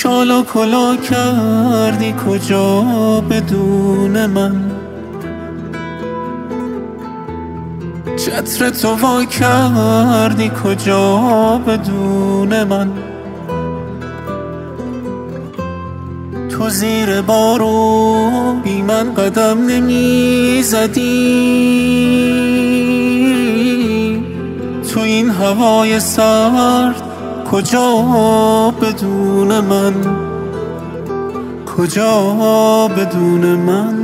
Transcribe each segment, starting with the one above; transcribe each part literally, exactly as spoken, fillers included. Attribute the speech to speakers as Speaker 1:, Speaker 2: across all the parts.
Speaker 1: شالا کلا کردی کجا بدون من، چتر تو وا کردی کجا بدون من. تو زیر بارون بی من قدم نمی زدی، تو این هوای سرد کجا بدون من، کجا بدون من.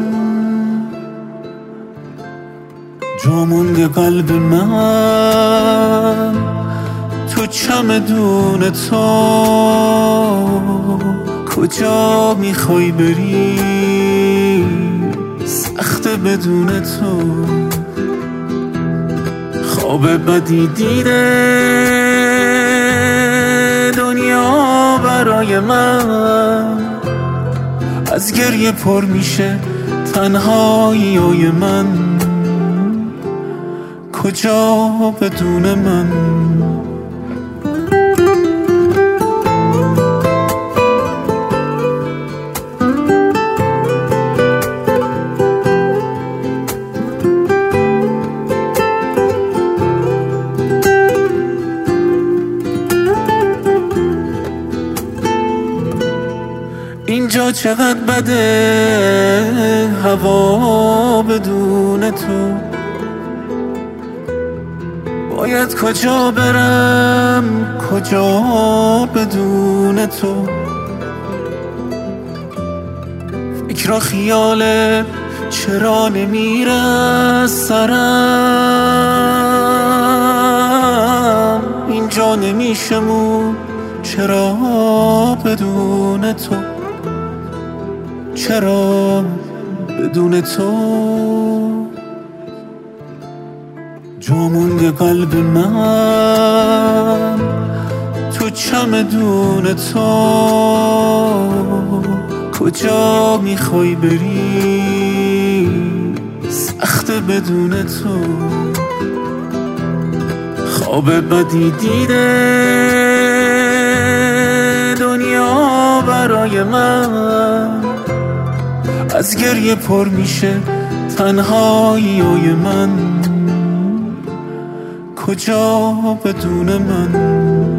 Speaker 1: جا مونده قلب من تو چمدون تو، کجا میخوای بری سخت بدون تو. خواب بدی دیده دنیا برای من، از گریه پر میشه تنهایی من، کجا بدون من. اینجا چقدر بده هوا بدون تو، باید کجا برم کجا بدون تو. فکر و خیالت چرا نمیره از سرم، اینجا نمیشمون چرا بدون تو، چرا بدون تو. جا مونده قلب من تو چمدون تو، کجا میخوای بری سخت بدون تو. خواب بدی دیده دنیا برای من، از گریه پر میشه تنهایی من، کجا بدون من.